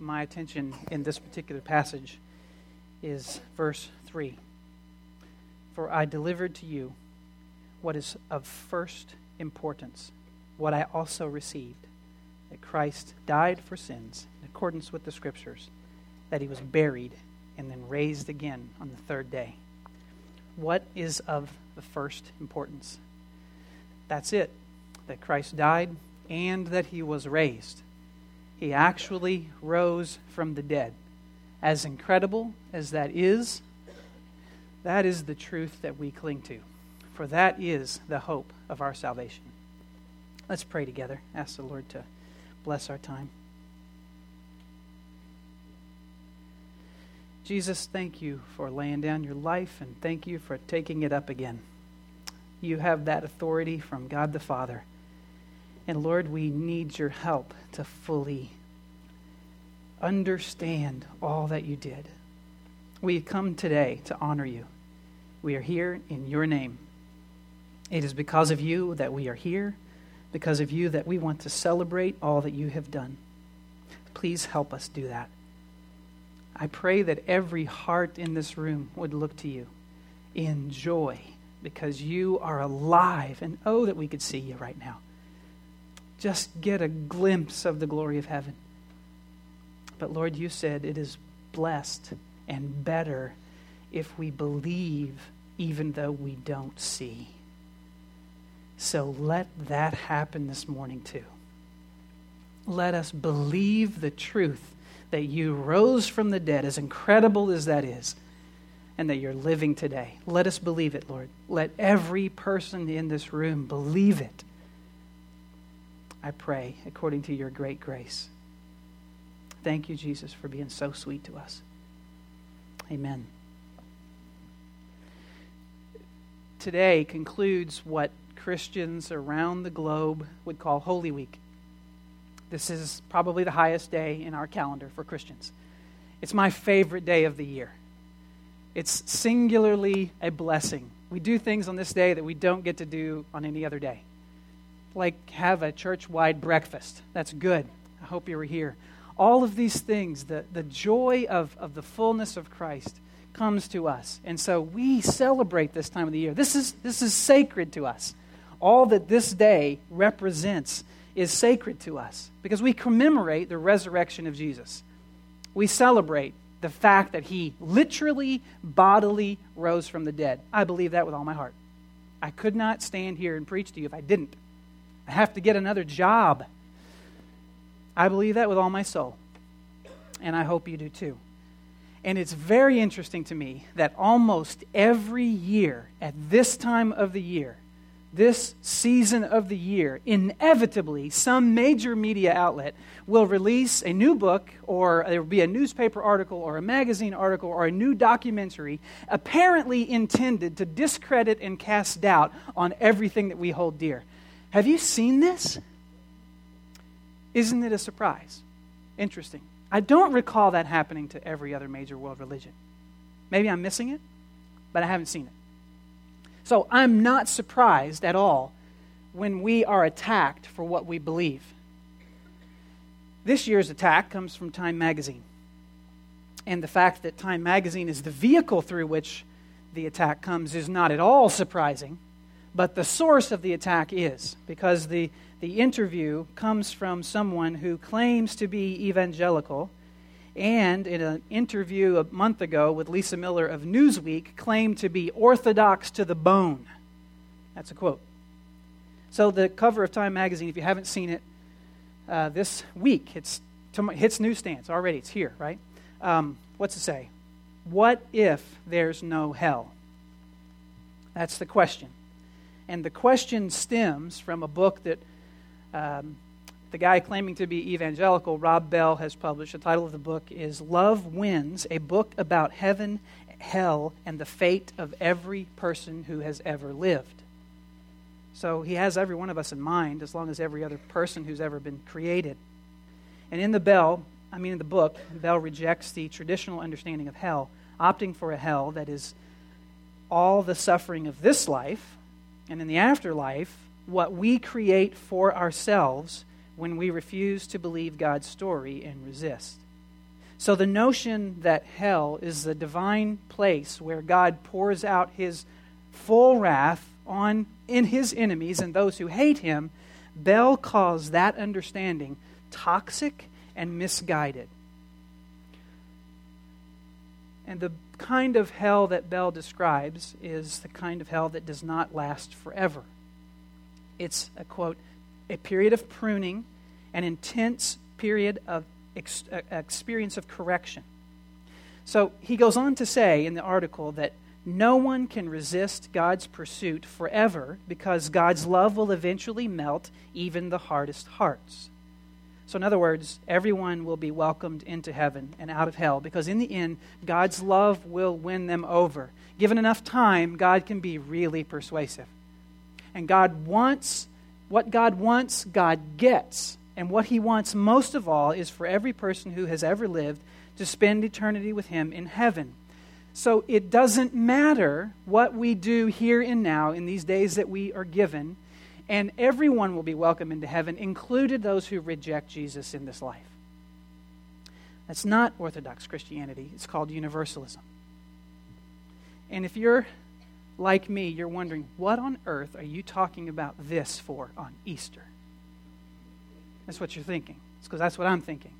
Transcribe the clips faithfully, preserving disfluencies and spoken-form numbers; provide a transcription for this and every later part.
my attention in this particular passage is verse three. For I delivered to you what is of first importance, what I also received, that Christ died for sins in accordance with the Scriptures, that he was buried and then raised again on the third day. What is of the first importance? That's it, that Christ died and that he was raised. He actually rose from the dead. As incredible as that is, that is the truth that we cling to, for that is the hope of our salvation. Let's pray together. Ask the Lord to bless our time. Jesus, thank you for laying down your life, and thank you for taking it up again. You have that authority from God the Father. And Lord, we need your help to fully understand all that you did. We come today to honor you. We are here in your name. It is because of you that we are here, because of you that we want to celebrate all that you have done. Please help us do that. I pray that every heart in this room would look to you in joy, because you are alive, and oh, that we could see you right now. Just get a glimpse of the glory of heaven. But Lord, you said it is blessed and better if we believe even though we don't see. So let that happen this morning too. Let us believe the truth that you rose from the dead, as incredible as that is, and that you're living today. Let us believe it, Lord. Let every person in this room believe it. I pray according to your great grace. Thank you, Jesus, for being so sweet to us. Amen. Today concludes what Christians around the globe would call Holy Week. This is probably the highest day in our calendar for Christians. It's my favorite day of the year. It's singularly a blessing. We do things on this day that we don't get to do on any other day. Like have a church-wide breakfast. That's good. I hope you were here. All of these things, the, the joy of, of the fullness of Christ comes to us. And so we celebrate this time of the year. This is, this is sacred to us. All that this day represents is sacred to us because we commemorate the resurrection of Jesus. We celebrate the fact that he literally, bodily rose from the dead. I believe that with all my heart. I could not stand here and preach to you if I didn't. I have to get another job. I believe that with all my soul. And I hope you do too. And it's very interesting to me that almost every year at this time of the year, this season of the year, inevitably some major media outlet will release a new book, or there will be a newspaper article or a magazine article or a new documentary apparently intended to discredit and cast doubt on everything that we hold dear. Have you seen this? Isn't it a surprise? Interesting. I don't recall that happening to every other major world religion. Maybe I'm missing it, but I haven't seen it. So I'm not surprised at all when we are attacked for what we believe. This year's attack comes from Time Magazine. And the fact that Time Magazine is the vehicle through which the attack comes is not at all surprising, but the source of the attack is, because the The interview comes from someone who claims to be evangelical, and in an interview a month ago with Lisa Miller of Newsweek, claimed to be orthodox to the bone. That's a quote. So the cover of Time Magazine, if you haven't seen it, uh, this week, it's hits newsstands already. It's here, right? Um, what's it say? What if there's no hell? That's the question. And the question stems from a book that Um, the guy claiming to be evangelical, Rob Bell, has published. The title of the book is Love Wins, a book about heaven, hell, and the fate of every person who has ever lived. So he has every one of us in mind, as long as every other person who's ever been created. And in the Bell, I mean in the book, Bell rejects the traditional understanding of hell, opting for a hell that is all the suffering of this life, and in the afterlife, what we create for ourselves when we refuse to believe God's story and resist. So the notion that hell is the divine place where God pours out his full wrath on in his enemies and those who hate him, Bell calls that understanding toxic and misguided. And the kind of hell that Bell describes is the kind of hell that does not last forever. It's a quote, a period of pruning, an intense period of ex- experience of correction. So he goes on to say in the article that no one can resist God's pursuit forever because God's love will eventually melt even the hardest hearts. So in other words, everyone will be welcomed into heaven and out of hell because in the end, God's love will win them over. Given enough time, God can be really persuasive. And God wants, what God wants, God gets. And what he wants most of all is for every person who has ever lived to spend eternity with him in heaven. So it doesn't matter what we do here and now in these days that we are given, and everyone will be welcome into heaven, included those who reject Jesus in this life. That's not Orthodox Christianity. It's called universalism. And if you're like me, you're wondering, what on earth are you talking about this for on Easter? That's what you're thinking. It's because that's what I'm thinking.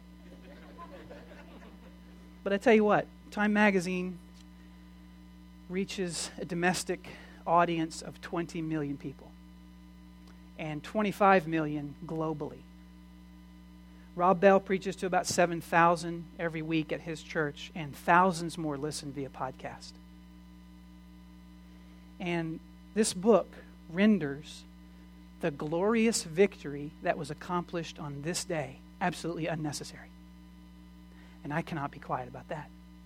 But I tell you what, Time Magazine reaches a domestic audience of twenty million people and twenty-five million globally. Rob Bell preaches to about seven thousand every week at his church, and thousands more listen via podcast. And this book renders the glorious victory that was accomplished on this day absolutely unnecessary. And I cannot be quiet about that.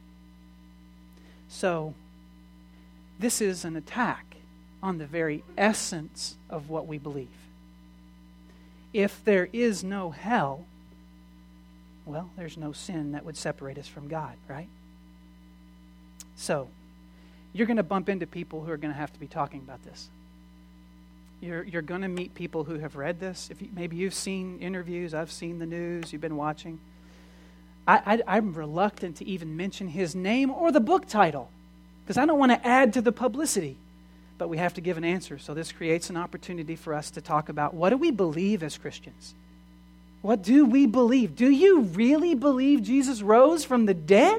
So, this is an attack on the very essence of what we believe. If there is no hell, well, there's no sin that would separate us from God, right? So, you're going to bump into people who are going to have to be talking about this. You're, you're going to meet people who have read this. If you, maybe you've seen interviews, I've seen the news, you've been watching. I, I, I'm reluctant to even mention his name or the book title because I don't want to add to the publicity. But we have to give an answer. So this creates an opportunity for us to talk about what do we believe as Christians? What do we believe? Do you really believe Jesus rose from the dead?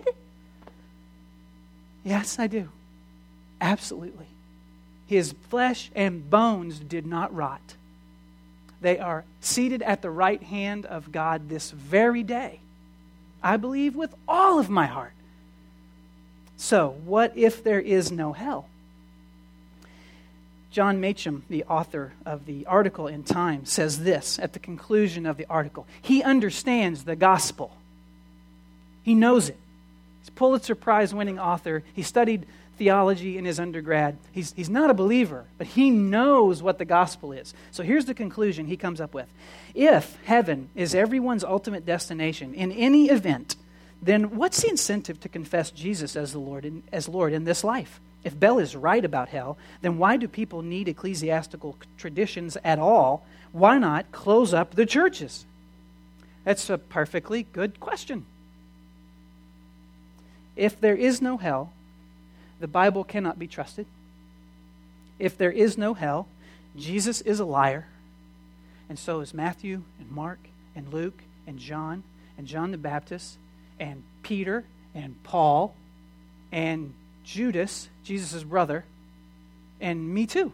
Yes, I do. Absolutely. His flesh and bones did not rot. They are seated at the right hand of God this very day. I believe with all of my heart. So, what if there is no hell? John Macham, the author of the article in Time, says this at the conclusion of the article. He understands the gospel. He knows it. He's a Pulitzer Prize-winning author. He studied theology in his undergrad. He's, he's not a believer, but he knows what the gospel is. So here's the conclusion he comes up with. If heaven is everyone's ultimate destination in any event, then what's the incentive to confess Jesus as the Lord in, as Lord in this life? If Bell is right about hell, then why do people need ecclesiastical traditions at all? Why not close up the churches? That's a perfectly good question. If there is no hell, the Bible cannot be trusted. If there is no hell, Jesus is a liar, and so is Matthew and Mark and Luke and John and John the Baptist and Peter and Paul and Judas, Jesus' brother, and me too.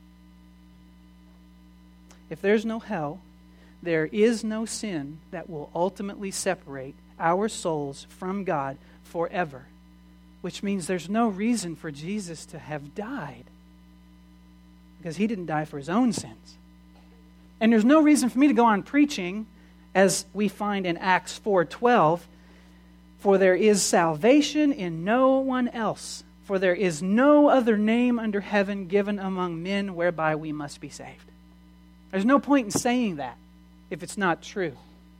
If there's no hell, there is no sin that will ultimately separate our souls from God forever, which means there's no reason for Jesus to have died because he didn't die for his own sins. And there's no reason for me to go on preaching, as we find in Acts four twelve, for there is salvation in no one else, for there is no other name under heaven given among men whereby we must be saved. There's no point in saying that if it's not true.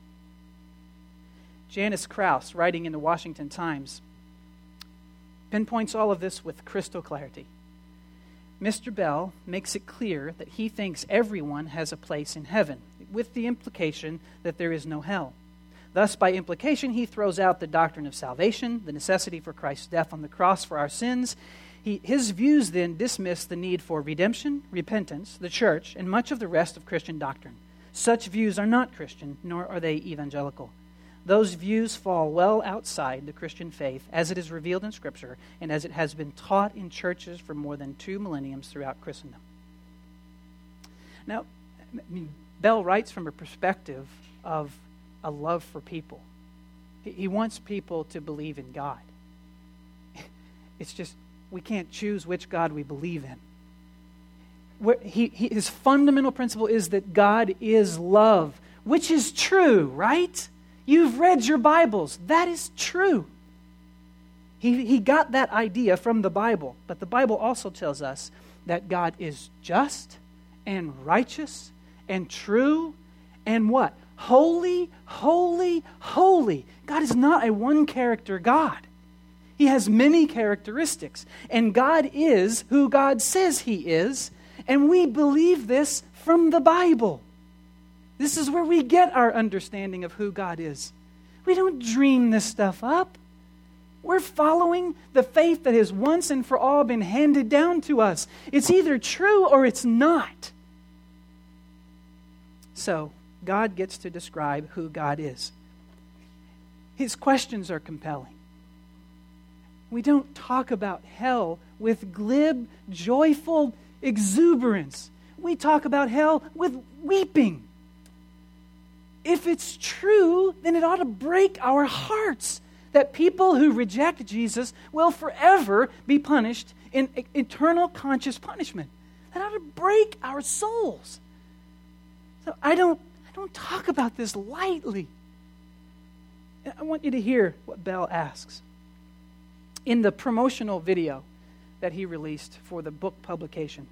Janice Krause, writing in the Washington Times, pinpoints all of this with crystal clarity. Mister Bell makes it clear that he thinks everyone has a place in heaven, with the implication that there is no hell. Thus, by implication, he throws out the doctrine of salvation, the necessity for Christ's death on the cross for our sins. He, his views then dismiss the need for redemption, repentance, the church, and much of the rest of Christian doctrine. Such views are not Christian, nor are they evangelical. Those views fall well outside the Christian faith as it is revealed in Scripture and as it has been taught in churches for more than two millenniums throughout Christendom. Now, I mean, Bell writes from a perspective of a love for people. He wants people to believe in God. It's just, we can't choose which God we believe in. Where he, he, his fundamental principle is that God is love, which is true, right? You've read your Bibles. That is true. He, he got that idea from the Bible, but the Bible also tells us that God is just and righteous and true and what? Holy, holy, holy. God is not a one-character God. He has many characteristics. And God is who God says He is. And we believe this from the Bible. This is where we get our understanding of who God is. We don't dream this stuff up. We're following the faith that has once and for all been handed down to us. It's either true or it's not. So, God gets to describe who God is. His questions are compelling. We don't talk about hell with glib, joyful exuberance. We talk about hell with weeping. If it's true, then it ought to break our hearts that people who reject Jesus will forever be punished in eternal conscious punishment. That ought to break our souls. So I don't I don't talk about this lightly. I want you to hear what Bell asks. In the promotional video that he released for the book publication,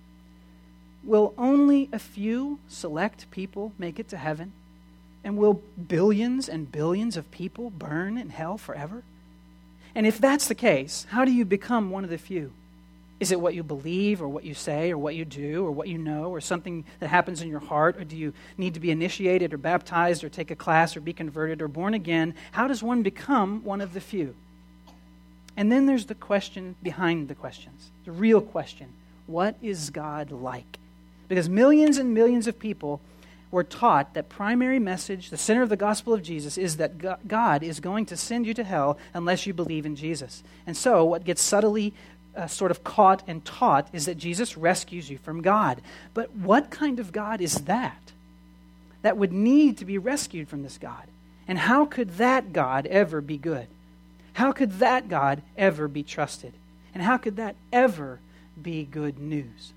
will only a few select people make it to heaven? And will billions and billions of people burn in hell forever? And if that's the case, how do you become one of the few? Is it what you believe or what you say or what you do or what you know or something that happens in your heart? Or do you need to be initiated or baptized or take a class or be converted or born again? How does one become one of the few? And then there's the question behind the questions, the real question. What is God like? Because millions and millions of people were taught that primary message, the center of the gospel of Jesus, is that God is going to send you to hell unless you believe in Jesus. And so what gets subtly uh, sort of caught and taught is that Jesus rescues you from God. But what kind of God is that? That would need to be rescued from this God. And how could that God ever be good? How could that God ever be trusted? And how could that ever be good news?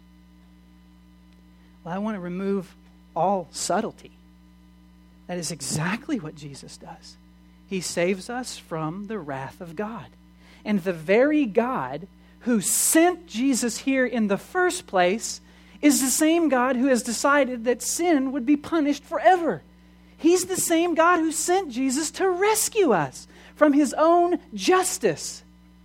Well, I want to remove all subtlety. That is exactly what Jesus does. He saves us from the wrath of God. And the very God who sent Jesus here in the first place is the same God who has decided that sin would be punished forever. He's the same God who sent Jesus to rescue us from His own justice.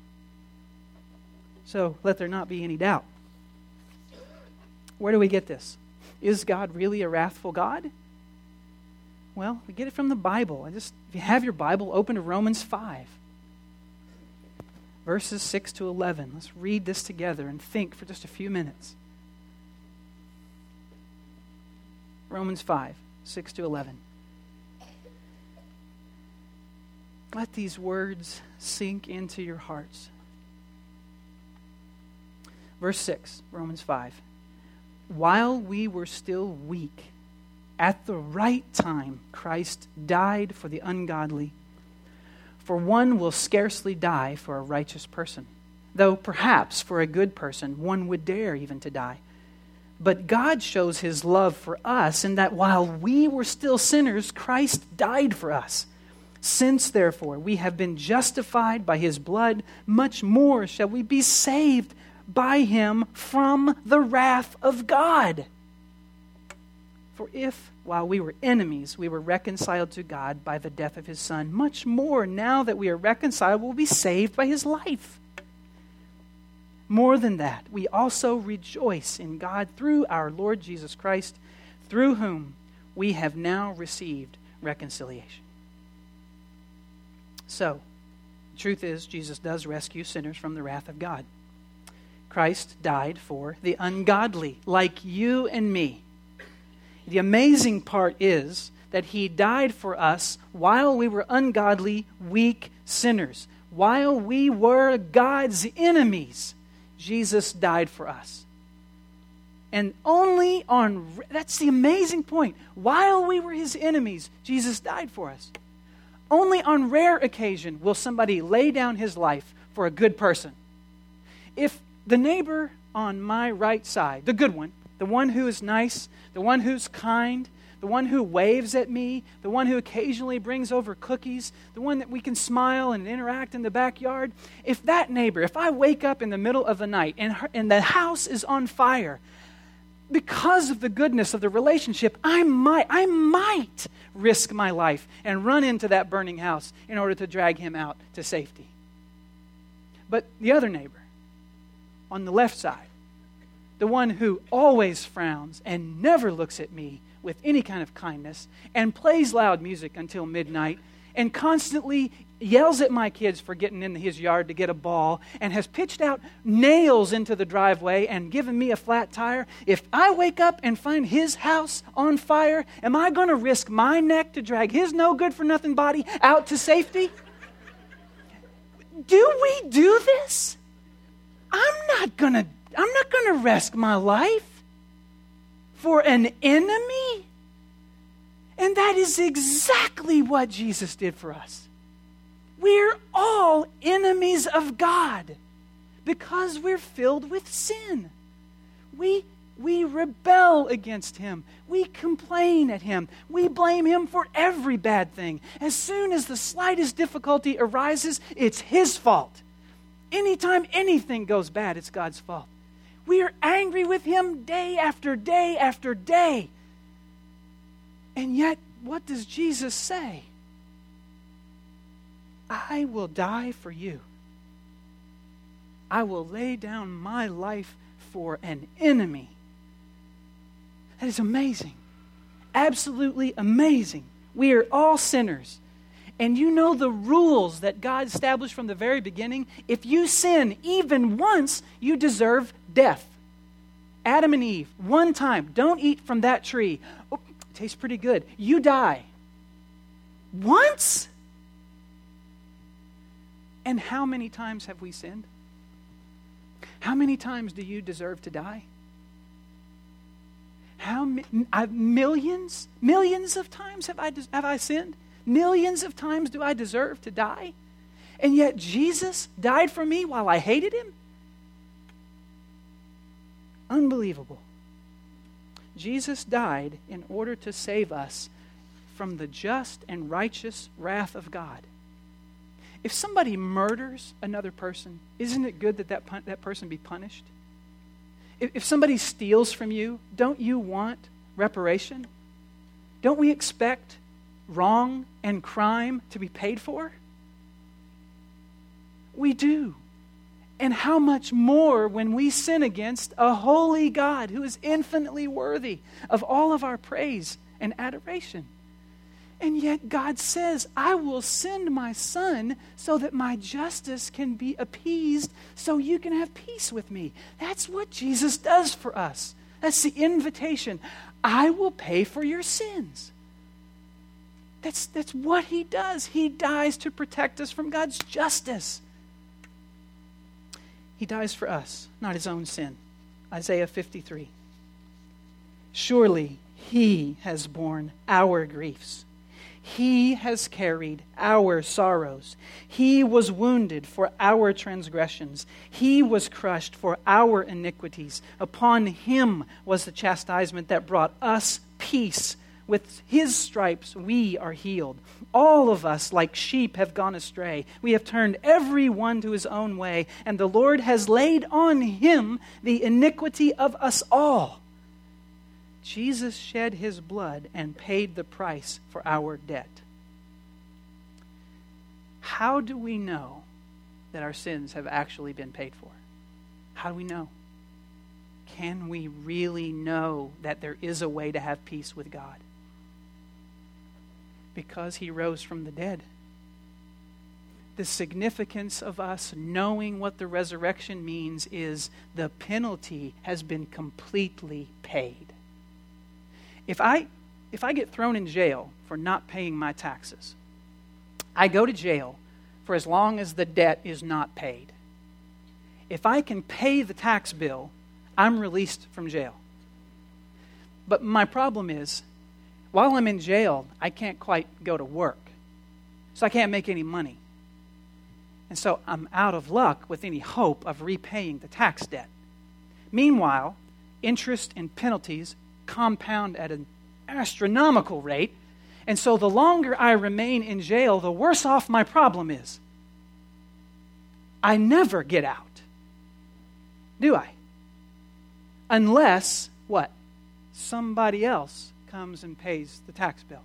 So let there not be any doubt. Where do we get this? Is God really a wrathful God? Well, we get it from the Bible. I just, if you have your Bible, open to Romans five. Verses six to eleven. Let's read this together and think for just a few minutes. Romans five, six to eleven. Let these words sink into your hearts. Verse six, Romans five. While we were still weak, at the right time, Christ died for the ungodly. For one will scarcely die for a righteous person, though perhaps for a good person one would dare even to die. But God shows His love for us in that while we were still sinners, Christ died for us. Since, therefore, we have been justified by His blood, much more shall we be saved by Him from the wrath of God. For if, while we were enemies, we were reconciled to God by the death of His Son, much more, now that we are reconciled, we'll be saved by His life. More than that, we also rejoice in God through our Lord Jesus Christ, through whom we have now received reconciliation. So, the truth is, Jesus does rescue sinners from the wrath of God. Christ died for the ungodly, like you and me. The amazing part is that He died for us while we were ungodly, weak sinners. While we were God's enemies, Jesus died for us. And only on, that's the amazing point. While we were His enemies, Jesus died for us. Only on rare occasion will somebody lay down his life for a good person. If the neighbor on my right side, the good one, the one who is nice, the one who's kind, the one who waves at me, the one who occasionally brings over cookies, the one that we can smile and interact in the backyard, if that neighbor, if I wake up in the middle of the night and, her, and the house is on fire, because of the goodness of the relationship, I might, I might risk my life and run into that burning house in order to drag him out to safety. But the other neighbor, on the left side, the one who always frowns and never looks at me with any kind of kindness and plays loud music until midnight and constantly yells at my kids for getting in his yard to get a ball and has pitched out nails into the driveway and given me a flat tire, if I wake up and find his house on fire, am I going to risk my neck to drag his no-good-for-nothing body out to safety? Do we do this? I'm not going to I'm not going to risk my life for an enemy. And that is exactly what Jesus did for us. We're all enemies of God because we're filled with sin. We, we rebel against Him. We complain at Him. We blame Him for every bad thing. As soon as the slightest difficulty arises, it's His fault. Anytime anything goes bad, it's God's fault. We are angry with Him day after day after day. And yet, what does Jesus say? I will die for you. I will lay down my life for an enemy. That is amazing. Absolutely amazing. We are all sinners. And you know the rules that God established from the very beginning? If you sin even once, you deserve death. Adam and Eve, one time, don't eat from that tree. Oh, it tastes pretty good. You die. Once? And how many times have we sinned? How many times do you deserve to die? How uh, millions, millions of times have I have I sinned? Millions of times do I deserve to die? And yet Jesus died for me while I hated Him? Unbelievable. Jesus died in order to save us from the just and righteous wrath of God. If somebody murders another person, isn't it good that that, pun- that person be punished? If, if somebody steals from you, don't you want reparation? Don't we expect wrong and crime to be paid for? We do. And how much more when we sin against a holy God who is infinitely worthy of all of our praise and adoration. And yet God says, I will send my Son so that my justice can be appeased so you can have peace with me. That's what Jesus does for us. That's the invitation. I will pay for your sins. That's, that's what He does. He dies to protect us from God's justice. He dies for us, not His own sin. Isaiah fifty-three. Surely He has borne our griefs. He has carried our sorrows. He was wounded for our transgressions. He was crushed for our iniquities. Upon Him was the chastisement that brought us peace. With His stripes we are healed. All of us, like sheep, have gone astray. We have turned every one to his own way, and the Lord has laid on Him the iniquity of us all. Jesus shed His blood and paid the price for our debt. How do we know that our sins have actually been paid for? How do we know? Can we really know that there is a way to have peace with God? Because He rose from the dead. the significance of us knowing what the resurrection means is the penalty has been completely paid. If I, if I get thrown in jail for not paying my taxes, I go to jail for as long as the debt is not paid. If I can pay the tax bill, I'm released from jail. But my problem is, while I'm in jail, I can't quite go to work. So I can't make any money. And so I'm out of luck with any hope of repaying the tax debt. Meanwhile, interest and penalties compound at an astronomical rate. And so the longer I remain in jail, the worse off my problem is. I never get out. Do I? Unless, what? Somebody else comes and pays the tax bill.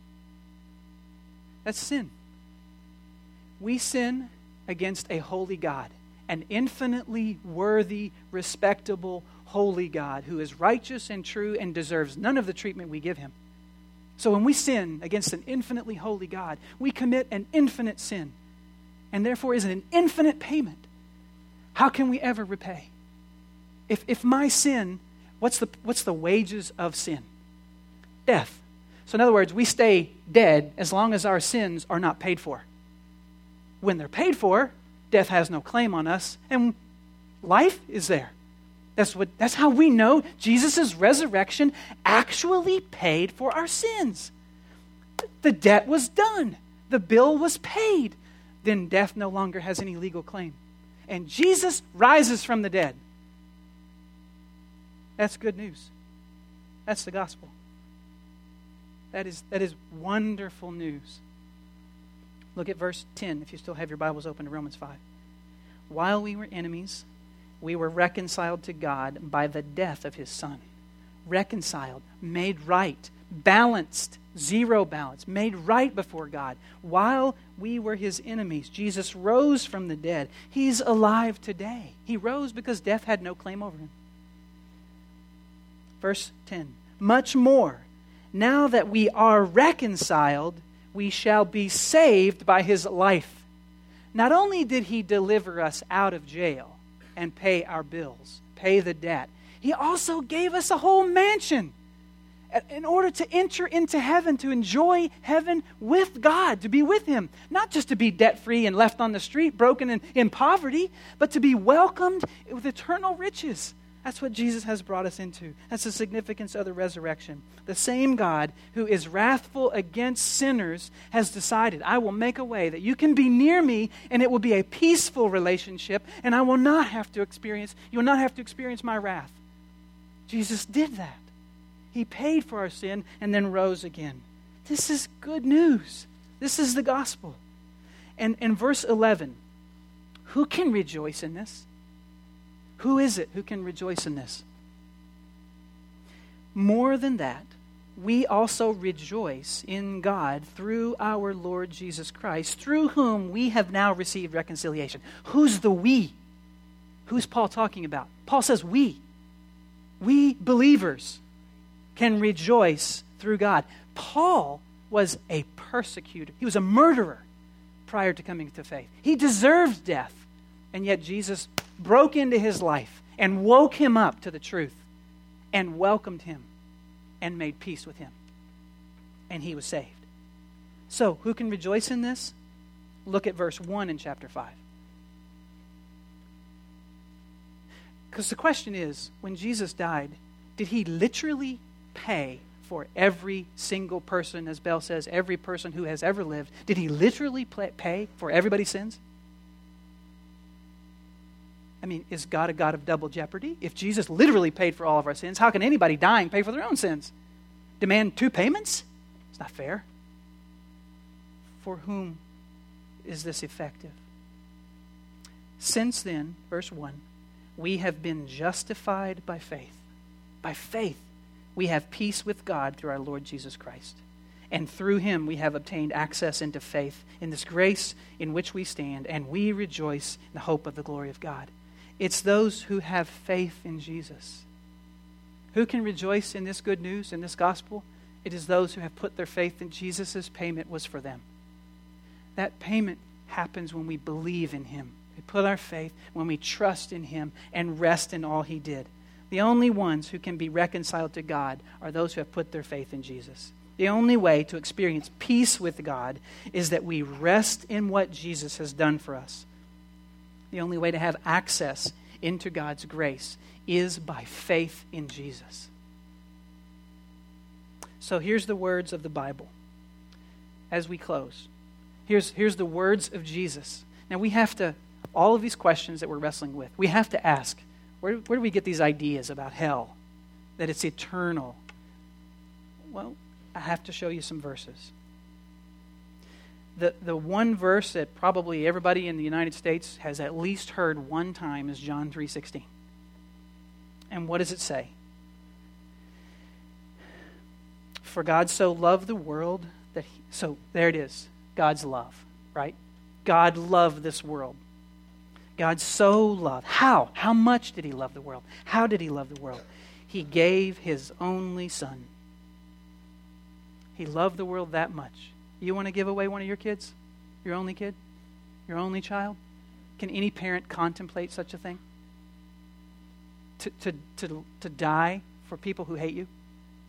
That's sin. We sin against a holy God, an infinitely worthy, respectable, holy God who is righteous and true and deserves none of the treatment we give him. So when we sin against an infinitely holy God, we commit an infinite sin, and therefore is an infinite payment. How can we ever repay? If if my sin, what's the what's the wages of sin? Death. So in other words, we stay dead as long as our sins are not paid for. When they're paid for, death has no claim on us, and life is there. That's what that's how we know Jesus' resurrection actually paid for our sins. The debt was done. The bill was paid. Then death no longer has any legal claim. And Jesus rises from the dead. That's good news. That's the gospel. That is, that is wonderful news. Look at verse ten, if you still have your Bibles open to Romans five. While we were enemies, we were reconciled to God by the death of his Son. Reconciled, made right, balanced, zero balance, made right before God. While we were his enemies, Jesus rose from the dead. He's alive today. He rose because death had no claim over him. Verse ten, much more, now that we are reconciled, we shall be saved by his life. Not only did he deliver us out of jail and pay our bills, pay the debt, he also gave us a whole mansion in order to enter into heaven, to enjoy heaven with God, to be with him. Not just to be debt-free and left on the street, broken and in poverty, but to be welcomed with eternal riches. That's what Jesus has brought us into. That's the significance of the resurrection. The same God who is wrathful against sinners has decided, I will make a way that you can be near me and it will be a peaceful relationship and I will not have to experience, you will not have to experience my wrath. Jesus did that. He paid for our sin and then rose again. This is good news. This is the gospel. And in verse eleven, who can rejoice in this? Who is it who can rejoice in this? More than that, we also rejoice in God through our Lord Jesus Christ, through whom we have now received reconciliation. Who's the we? Who's Paul talking about? Paul says we. We believers can rejoice through God. Paul was a persecutor. He was a murderer prior to coming to faith. He deserved death. And yet Jesus broke into his life and woke him up to the truth and welcomed him and made peace with him. And he was saved. So, who can rejoice in this? Look at verse one in chapter five. Because the question is, when Jesus died, did he literally pay for every single person, as Bell says, every person who has ever lived? Did he literally pay for everybody's sins? I mean, is God a God of double jeopardy? If Jesus literally paid for all of our sins, how can anybody dying pay for their own sins? Demand two payments? It's not fair. For whom is this effective? Since then, verse one, we have been justified by faith. By faith, we have peace with God through our Lord Jesus Christ. And through him we have obtained access into faith, in this grace in which we stand, and we rejoice in the hope of the glory of God. It's those who have faith in Jesus. Who can rejoice in this good news, in this gospel? It is those who have put their faith in Jesus' payment was for them. That payment happens when we believe in him. We put our faith when we trust in him and rest in all he did. The only ones who can be reconciled to God are those who have put their faith in Jesus. The only way to experience peace with God is that we rest in what Jesus has done for us. The only way to have access into God's grace is by faith in Jesus. So here's the words of the Bible as we close. Here's, here's the words of Jesus. Now we have to, all of these questions that we're wrestling with, we have to ask, where, where do we get these ideas about hell? That it's eternal? Well, I have to show you some verses. The, the one verse that probably everybody in the United States has at least heard one time is John three sixteen. And what does it say? For God so loved the world that he, so there it is, God's love, right? God loved this world. God so loved. How? How much did he love the world? How did he love the world? He gave his only son. He loved the world that much. You want to give away one of your kids? Your only kid? Your only child? Can any parent contemplate such a thing? To, to, to, to die for people who hate you?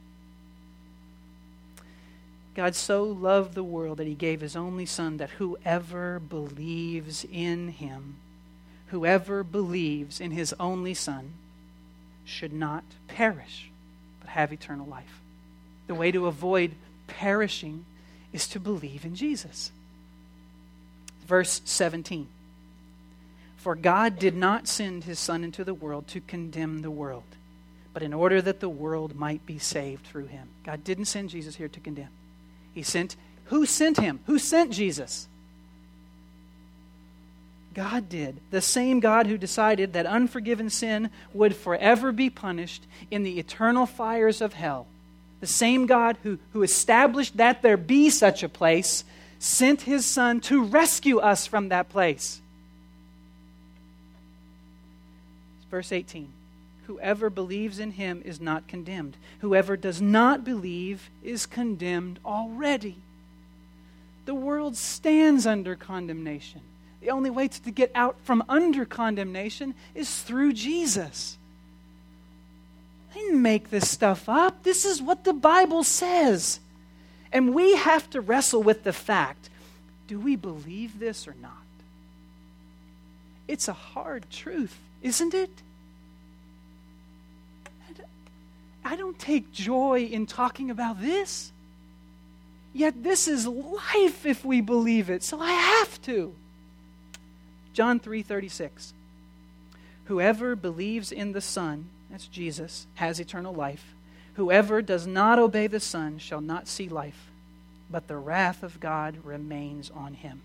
God so loved the world that he gave his only son, that whoever believes in him, whoever believes in his only son, should not perish, but have eternal life. The way to avoid perishing is to believe in Jesus. Verse seventeen. For God did not send his Son into the world to condemn the world, but in order that the world might be saved through him. God didn't send Jesus here to condemn. He sent, who sent him? Who sent Jesus? God did. The same God who decided that unforgiven sin would forever be punished in the eternal fires of hell. The same God who, who established that there be such a place sent his Son to rescue us from that place. Verse eighteen. Whoever believes in him is not condemned. Whoever does not believe is condemned already. The world stands under condemnation. The only way to get out from under condemnation is through Jesus. I didn't make this stuff up. This is what the Bible says. And we have to wrestle with the fact, do we believe this or not? It's a hard truth, isn't it? I don't take joy in talking about this. Yet this is life if we believe it, so I have to. John three thirty-six. Whoever believes in the Son, that's Jesus, has eternal life. Whoever does not obey the Son shall not see life, but the wrath of God remains on him.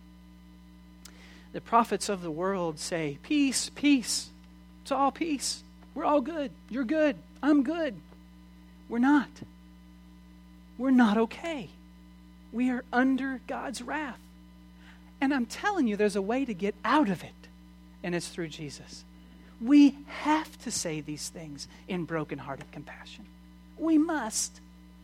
The prophets of the world say, peace, peace. It's all peace. We're all good. You're good. I'm good. We're not. We're not okay. We are under God's wrath. And I'm telling you, there's a way to get out of it, and it's through Jesus. We have to say these things in brokenhearted compassion. We must.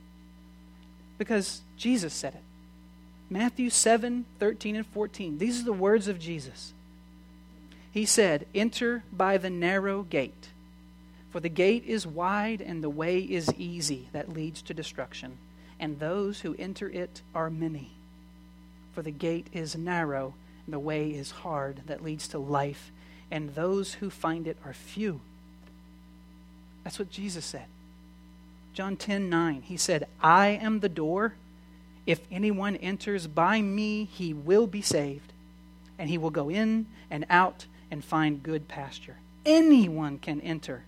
Because Jesus said it. Matthew seven, thirteen and fourteen. These are the words of Jesus. He said, enter by the narrow gate. For the gate is wide and the way is easy that leads to destruction, and those who enter it are many. For the gate is narrow and the way is hard that leads to life, and those who find it are few. That's what Jesus said. John ten nine, he said, I am the door. If anyone enters by me, he will be saved, and he will go in and out and find good pasture. Anyone can enter.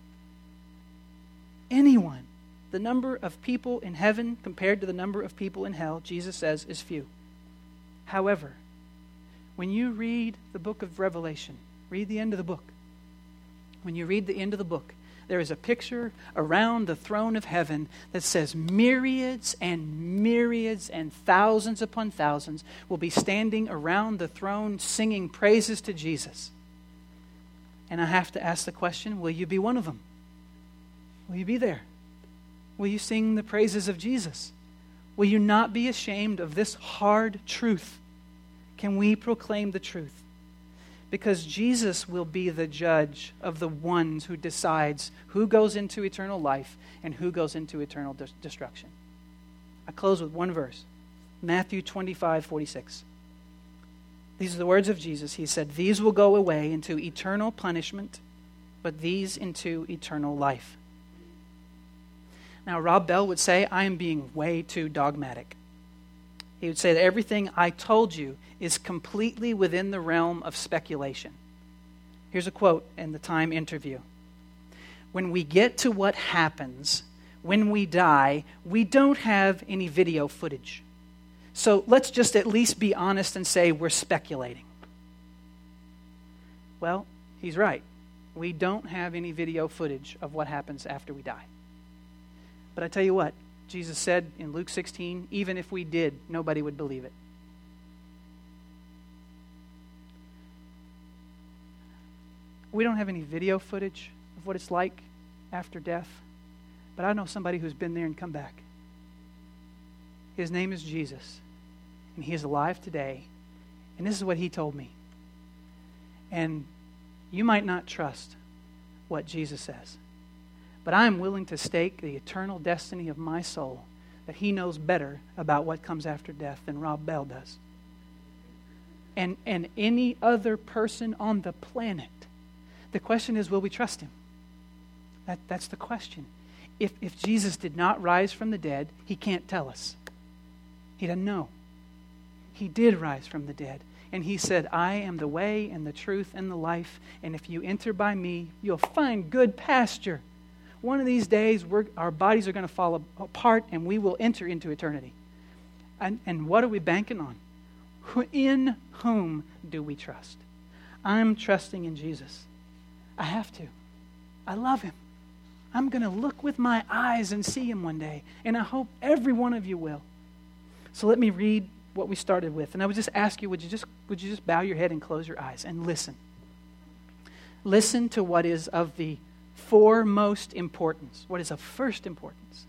Anyone. The number of people in heaven compared to the number of people in hell, Jesus says, is few. However, when you read the book of Revelation, read the end of the book. When you read the end of the book, there is a picture around the throne of heaven that says myriads and myriads and thousands upon thousands will be standing around the throne singing praises to Jesus. And I have to ask the question, will you be one of them? Will you be there? Will you sing the praises of Jesus? Will you not be ashamed of this hard truth? Can we proclaim the truth? Because Jesus will be the judge of the ones who decides who goes into eternal life and who goes into eternal de- destruction. I close with one verse. Matthew twenty-five forty-six. These are the words of Jesus. He said, "These will go away into eternal punishment, but these into eternal life." Now, Rob Bell would say, I am being way too dogmatic. He would say that everything I told you is completely within the realm of speculation. Here's a quote in the Time interview. "When we get to what happens when we die, we don't have any video footage. So let's just at least be honest and say we're speculating." Well, he's right. We don't have any video footage of what happens after we die. But I tell you what, Jesus said in Luke sixteen, even if we did, nobody would believe it. We don't have any video footage of what it's like after death, but I know somebody who's been there and come back. His name is Jesus, and he is alive today, and this is what he told me. And you might not trust what Jesus says, but I am willing to stake the eternal destiny of my soul that he knows better about what comes after death than Rob Bell does. And, and any other person on the planet. The question is, will we trust him? That, that's the question. If, if Jesus did not rise from the dead, he can't tell us. He doesn't know. He did rise from the dead. And he said, "I am the way and the truth and the life. And if you enter by me, you'll find good pasture." One of these days, we're, our bodies are going to fall apart and we will enter into eternity. And, and what are we banking on? In whom do we trust? I'm trusting in Jesus. I have to. I love him. I'm going to look with my eyes and see him one day. And I hope every one of you will. So let me read what we started with. And I would just ask you, would you just, would you just bow your head and close your eyes and listen? Listen to what is of the foremost importance, what is of first importance.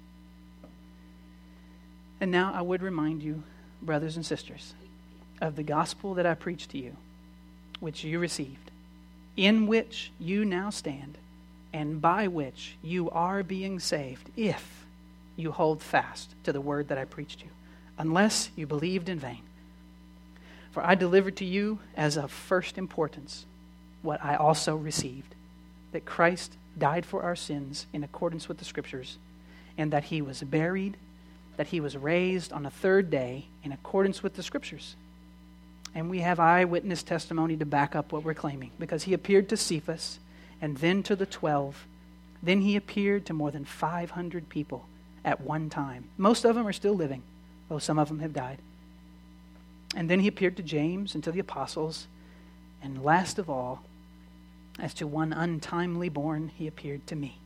And now I would remind you, brothers and sisters, of the gospel that I preached to you, which you received, in which you now stand, and by which you are being saved, if you hold fast to the word that I preached you, unless you believed in vain. For I delivered to you as of first importance what I also received, that Christ died for our sins in accordance with the Scriptures, and that he was buried, that he was raised on the third day in accordance with the Scriptures. And we have eyewitness testimony to back up what we're claiming, because he appeared to Cephas, and then to the twelve. Then he appeared to more than five hundred people at one time. Most of them are still living, though some of them have died. And then he appeared to James and to the apostles. And last of all, as to one untimely born, he appeared to me.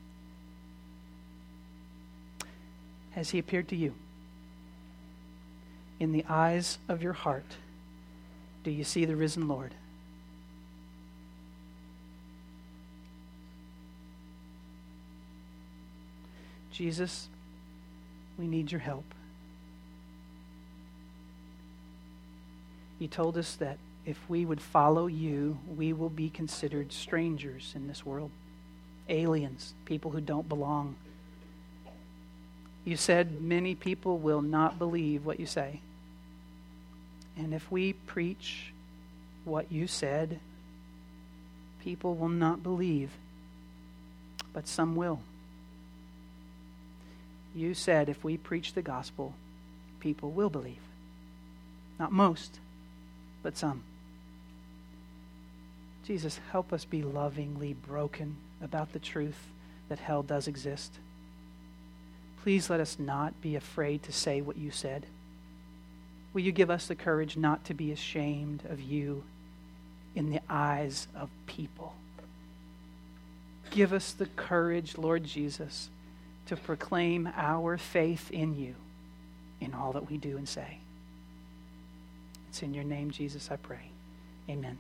Has he appeared to you? In the eyes of your heart, do you see the risen Lord? Jesus, we need your help. You told us that if we would follow you, we will be considered strangers in this world, aliens, people who don't belong. You said many people will not believe what you say. And if we preach what you said, people will not believe, but some will. You said if we preach the gospel, people will believe. Not most, but some. Jesus, help us be lovingly broken about the truth that hell does exist. Please let us not be afraid to say what you said. Will you give us the courage not to be ashamed of you in the eyes of people? Give us the courage, Lord Jesus, to proclaim our faith in you in all that we do and say. It's in your name, Jesus, I pray. Amen.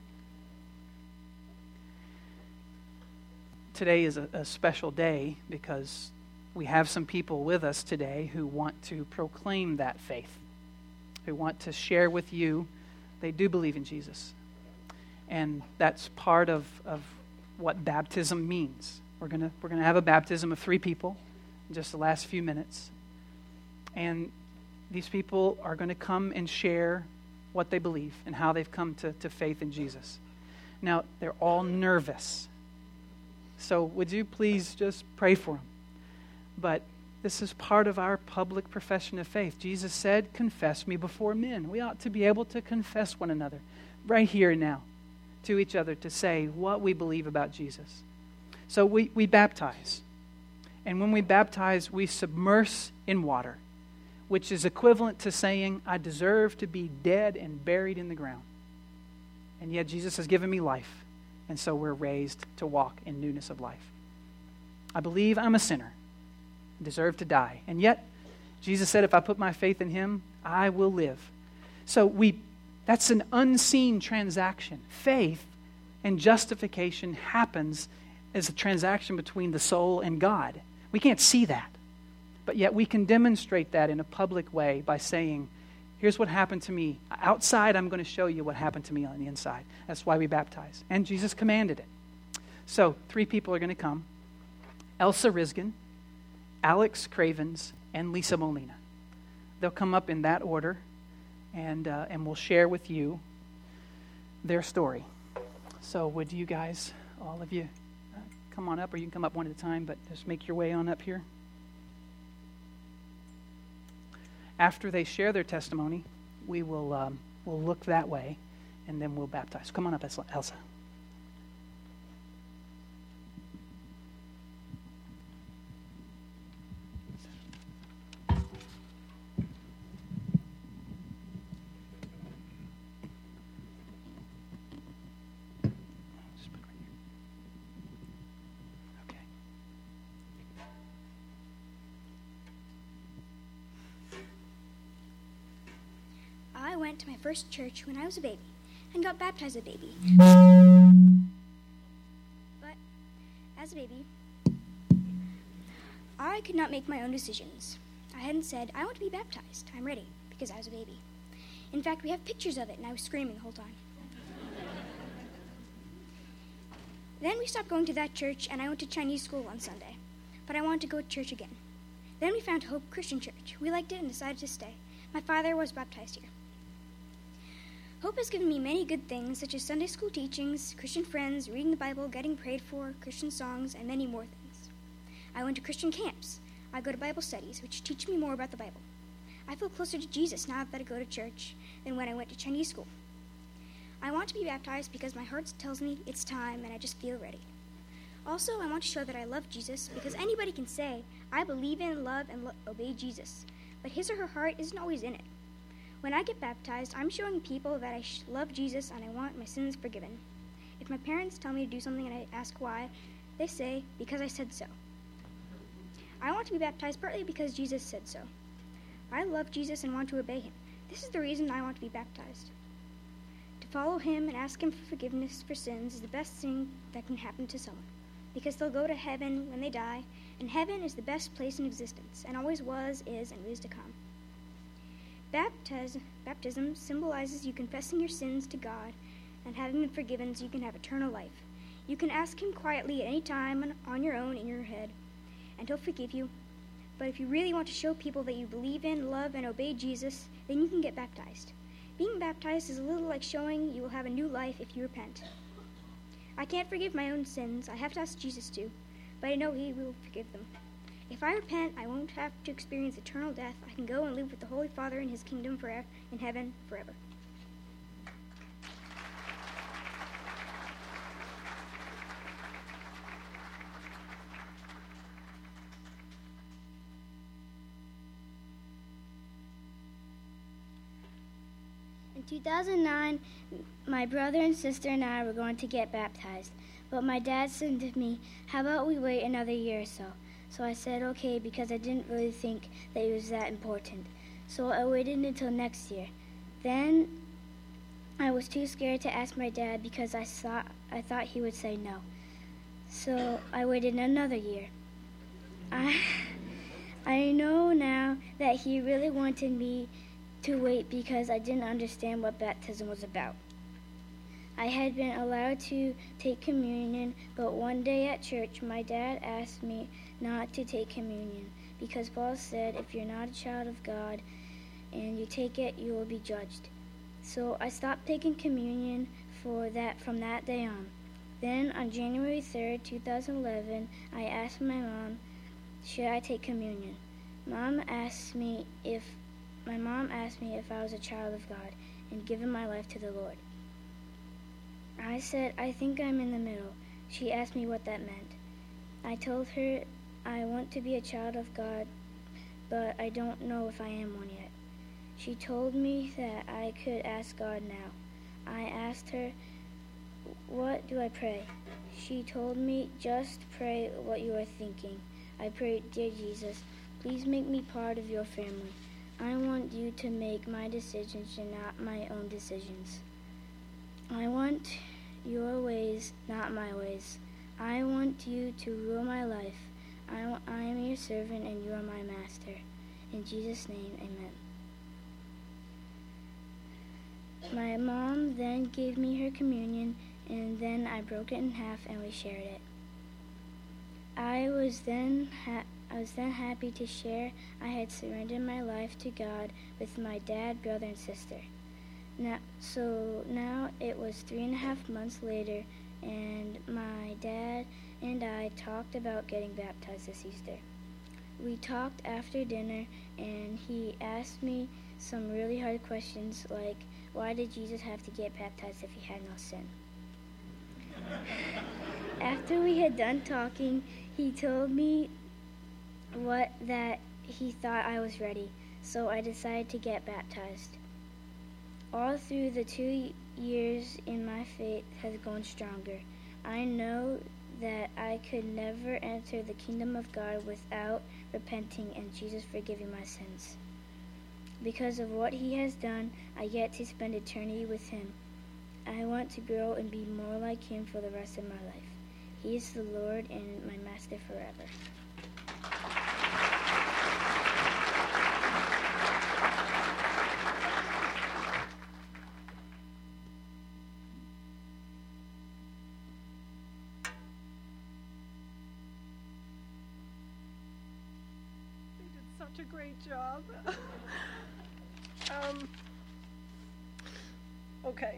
Today is a, a special day because we have some people with us today who want to proclaim that faith, who want to share with you they do believe in Jesus. And that's part of, of what baptism means. We're gonna we're gonna have a baptism of three people in just the last few minutes. And these people are going to come and share what they believe and how they've come to, to faith in Jesus. Now, they're all nervous. So would you please just pray for them? But this is part of our public profession of faith. Jesus said, confess me before men. We ought to be able to confess one another right here and now to each other to say what we believe about Jesus. So we, we baptize. And when we baptize, we submerge in water, which is equivalent to saying, I deserve to be dead and buried in the ground. And yet Jesus has given me life. And so we're raised to walk in newness of life. I believe I'm a sinner, deserve to die. And yet, Jesus said, if I put my faith in him, I will live. So we that's an unseen transaction. Faith and justification happens as a transaction between the soul and God. We can't see that. But yet we can demonstrate that in a public way by saying, here's what happened to me. Outside, I'm going to show you what happened to me on the inside. That's why we baptize. And Jesus commanded it. So three people are going to come. Elsa Riskin, Alex Cravens, and Lisa Molina. They'll come up in that order, and uh, and we'll share with you their story. So would you guys, all of you, uh, come on up, or you can come up one at a time, but just make your way on up here. After they share their testimony, we will um, we'll look that way, and then we'll baptize. Come on up, Elsa. I went to my first church when I was a baby and got baptized as a baby. But as a baby, I could not make my own decisions. I hadn't said, I want to be baptized. I'm ready, because I was a baby. In fact, we have pictures of it, and I was screaming the whole time. Then we stopped going to that church, and I went to Chinese school on Sunday. But I wanted to go to church again. Then we found Hope Christian Church. We liked it and decided to stay. My father was baptized here. Hope has given me many good things, such as Sunday school teachings, Christian friends, reading the Bible, getting prayed for, Christian songs, and many more things. I went to Christian camps. I go to Bible studies, which teach me more about the Bible. I feel closer to Jesus now that I go to church than when I went to Chinese school. I want to be baptized because my heart tells me it's time and I just feel ready. Also, I want to show that I love Jesus because anybody can say, I believe in, love, and lo- obey Jesus, but his or her heart isn't always in it. When I get baptized, I'm showing people that I sh- love Jesus and I want my sins forgiven. If my parents tell me to do something and I ask why, they say, because I said so. I want to be baptized partly because Jesus said so. I love Jesus and want to obey him. This is the reason I want to be baptized. To follow him and ask him for forgiveness for sins is the best thing that can happen to someone, because they'll go to heaven when they die, and heaven is the best place in existence, and always was, is, and is to come. Baptiz- baptism symbolizes you confessing your sins to God and having them forgiven so you can have eternal life. You can ask him quietly at any time on your own in your head, and he'll forgive you. But if you really want to show people that you believe in, love, and obey Jesus, then you can get baptized. Being baptized is a little like showing you will have a new life if you repent. I can't forgive my own sins. I have to ask Jesus to, but I know he will forgive them. If I repent, I won't have to experience eternal death. I can go and live with the Holy Father in his kingdom forever, in heaven forever. In two thousand nine, my brother and sister and I were going to get baptized, but my dad said to me, how about we wait another year or so? So I said okay, because I didn't really think that it was that important. So I waited until next year. Then I was too scared to ask my dad because I thought, I thought he would say no. So I waited another year. I, I know now that he really wanted me to wait because I didn't understand what baptism was about. I had been allowed to take communion, but one day at church, my dad asked me not to take communion because Paul said if you're not a child of God and you take it, you will be judged. So I stopped taking communion for that from that day on. Then on January third, two thousand eleven, I asked my mom, should I take communion? Mom asked me if my mom asked me if I was a child of God and given my life to the Lord. I said, I think I'm in the middle. She asked me what that meant. I told her I want to be a child of God, but I don't know if I am one yet. She told me that I could ask God now. I asked her, what do I pray? She told me, just pray what you are thinking. I prayed, dear Jesus, please make me part of your family. I want you to make my decisions and not my own decisions. I want your ways, not my ways. I want you to rule my life. I, I am your servant and you are my master. In Jesus' name, amen. My mom then gave me her communion, and then I broke it in half and we shared it. I was then ha- I was then happy to share I had surrendered my life to God with my dad, brother, and sister. Now, so now it was three and a half months later, and my dad and I talked about getting baptized this Easter. We talked after dinner, and he asked me some really hard questions like, why did Jesus have to get baptized if he had no sin? After we had done talking, he told me what that he thought I was ready, so I decided to get baptized. All through the two years in my faith has grown stronger. I know that I could never enter the kingdom of God without repenting and Jesus forgiving my sins. Because of what he has done, I get to spend eternity with him. I want to grow and be more like him for the rest of my life. He is the Lord and my master forever. Such a great job. um, okay.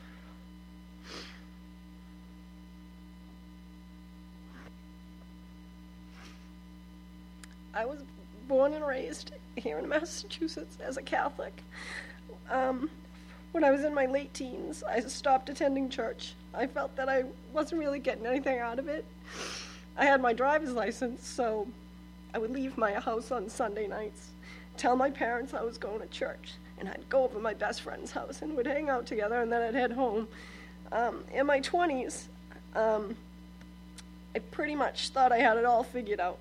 I was born and raised here in Massachusetts as a Catholic. Um, when I was in my late teens, I stopped attending church. I felt that I wasn't really getting anything out of it. I had my driver's license, so I would leave my house on Sunday nights, tell my parents I was going to church, and I'd go over to my best friend's house and we'd hang out together, and then I'd head home. Um, in my twenties, um, I pretty much thought I had it all figured out.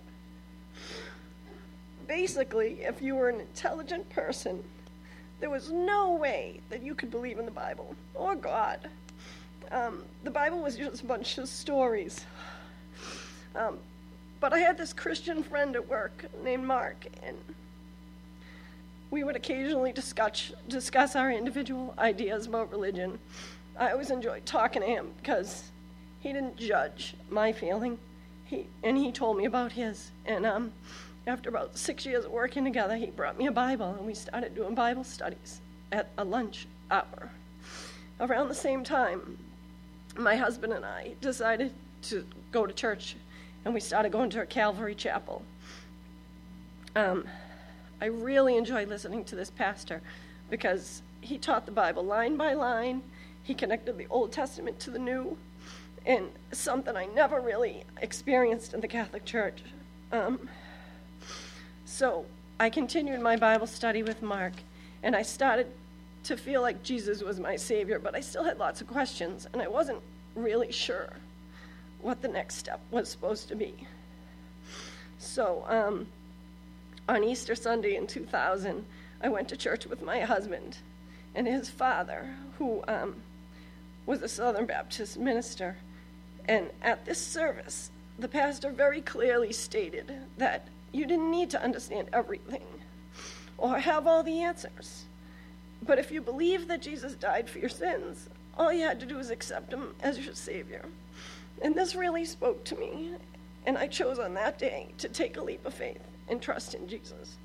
Basically, if you were an intelligent person, there was no way that you could believe in the Bible or God. Um, the Bible was just a bunch of stories. Um, But I had this Christian friend at work named Mark, and we would occasionally discuss discuss our individual ideas about religion. I always enjoyed talking to him because he didn't judge my feeling, he and he told me about his. And um, after about six years of working together, he brought me a Bible, and we started doing Bible studies at a lunch hour. Around the same time, my husband and I decided to go to church, and we started going to a Calvary Chapel. Um, I really enjoyed listening to this pastor because he taught the Bible line by line. He connected the Old Testament to the New, and something I never really experienced in the Catholic Church. Um, so I continued my Bible study with Mark, and I started to feel like Jesus was my Savior, but I still had lots of questions, and I wasn't really sure what the next step was supposed to be. So um, on Easter Sunday in two thousand, I went to church with my husband and his father, who um, was a Southern Baptist minister. And at this service, the pastor very clearly stated that you didn't need to understand everything or have all the answers. But if you believe that Jesus died for your sins, all you had to do was accept him as your Savior. And this really spoke to me, and I chose on that day to take a leap of faith and trust in Jesus.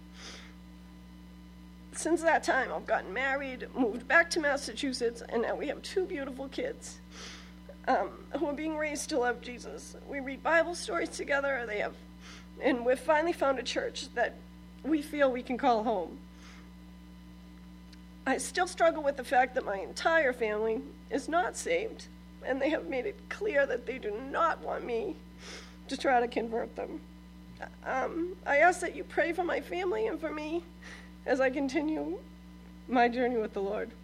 Since that time, I've gotten married, moved back to Massachusetts, and now we have two beautiful kids um, who are being raised to love Jesus. We read Bible stories together. They have, and we've finally found a church that we feel we can call home. I still struggle with the fact that my entire family is not saved, and they have made it clear that they do not want me to try to convert them. Um, I ask that you pray for my family and for me as I continue my journey with the Lord.